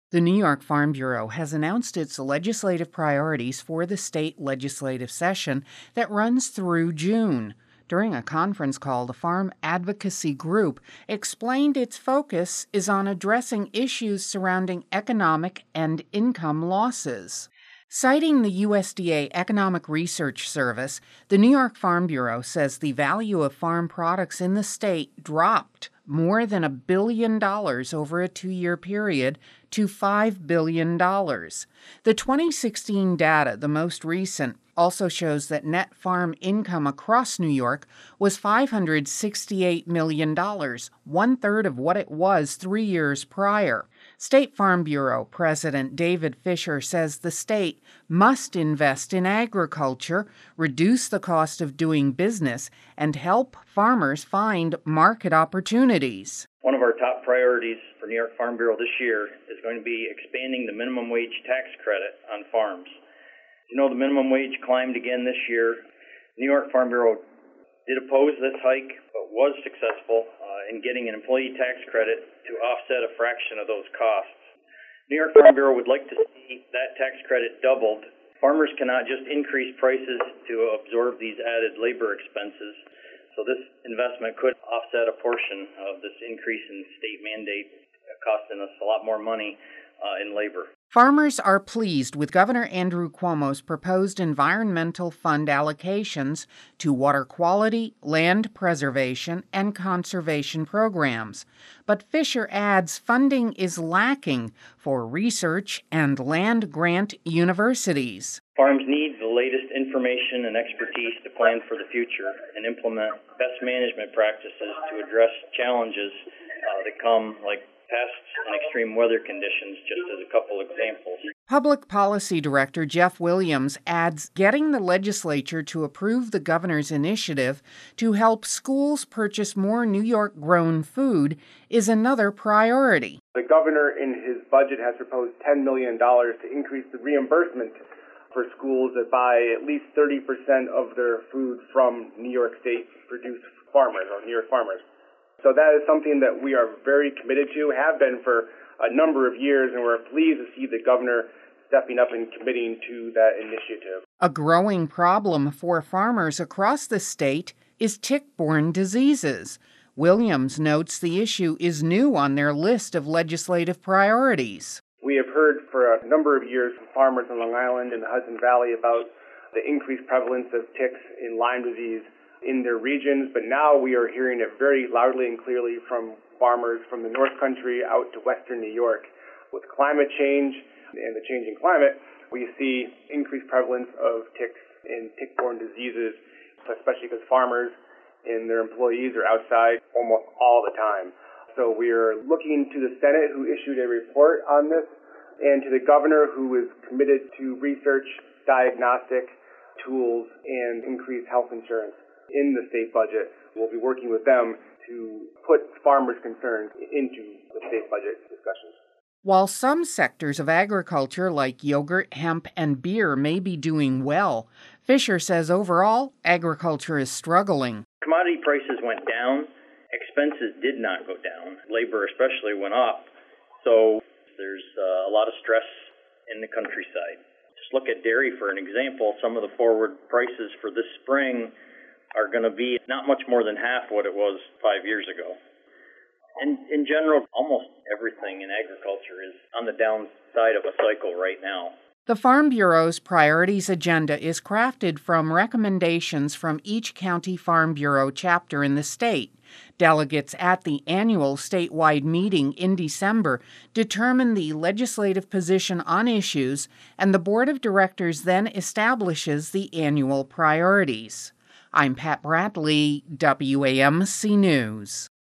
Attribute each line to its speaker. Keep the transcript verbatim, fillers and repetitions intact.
Speaker 1: The New York Farm Bureau has announced its legislative priorities for the state legislative session that runs through June. During a conference call, the Farm Advocacy Group explained its focus is on addressing issues surrounding economic and income losses. Citing the U S D A Economic Research Service, the New York Farm Bureau says the value of farm products in the state dropped more than a billion dollars over a two-year period to five billion dollars. The twenty sixteen data, the most recent, also shows that net farm income across New York was five hundred sixty-eight million dollars, one-third of what it was three years prior. State Farm Bureau President David Fisher says the state must invest in agriculture, reduce the cost of doing business, and help farmers find market opportunities.
Speaker 2: One of our top priorities for New York Farm Bureau this year is going to be expanding the minimum wage tax credit on farms. You know, the minimum wage climbed again this year. New York Farm Bureau did oppose this hike, but was successful uh, in getting an employee tax credit to offset a fraction of those costs. New York Farm Bureau would like to see that tax credit doubled. Farmers cannot just increase prices to absorb these added labor expenses. So this investment could offset a portion of this increase in state mandate, costing us a lot more money uh, in labor.
Speaker 1: Farmers are pleased with Governor Andrew Cuomo's proposed environmental fund allocations to water quality, land preservation, and conservation programs. But Fisher adds funding is lacking for research and land-grant universities.
Speaker 2: Farms need the latest information and expertise to plan for the future and implement best management practices to address challenges uh, that come, like pests and extreme weather conditions, just as a couple examples.
Speaker 1: Public Policy Director Jeff Williams adds getting the legislature to approve the governor's initiative to help schools purchase more New York-grown food is another priority.
Speaker 3: The governor in his budget has proposed ten million dollars to increase the reimbursement for schools that buy at least thirty percent of their food from New York State-produced farmers or New York farmers. So that is something that we are very committed to, have been for a number of years, and we're pleased to see the governor stepping up and committing to that initiative.
Speaker 1: A growing problem for farmers across the state is tick-borne diseases. Williams notes the issue is new on their list of legislative priorities.
Speaker 3: We have heard for a number of years from farmers in Long Island and the Hudson Valley about the increased prevalence of ticks in Lyme disease in their regions, but now we are hearing it very loudly and clearly from farmers from the North Country out to Western New York. With climate change and the changing climate, we see increased prevalence of ticks and tick-borne diseases, especially because farmers and their employees are outside almost all the time. So we are looking to the Senate, who issued a report on this, and to the governor, who is committed to research, diagnostic tools, and increased health insurance in the state budget. We'll be working with them to put farmers' concerns into the state budget discussions.
Speaker 1: While some sectors of agriculture like yogurt, hemp, and beer may be doing well, Fisher says overall, agriculture is struggling.
Speaker 2: Commodity prices went down. Expenses did not go down. Labor especially went up. So there's uh, a lot of stress in the countryside. Just look at dairy for an example. Some of the forward prices for this spring are going to be not much more than half what it was five years ago. And in general, almost everything in agriculture is on the downside of a cycle right now.
Speaker 1: The Farm Bureau's priorities agenda is crafted from recommendations from each county Farm Bureau chapter in the state. Delegates at the annual statewide meeting in December determine the legislative position on issues, and the Board of Directors then establishes the annual priorities. I'm Pat Bradley, W A M C News.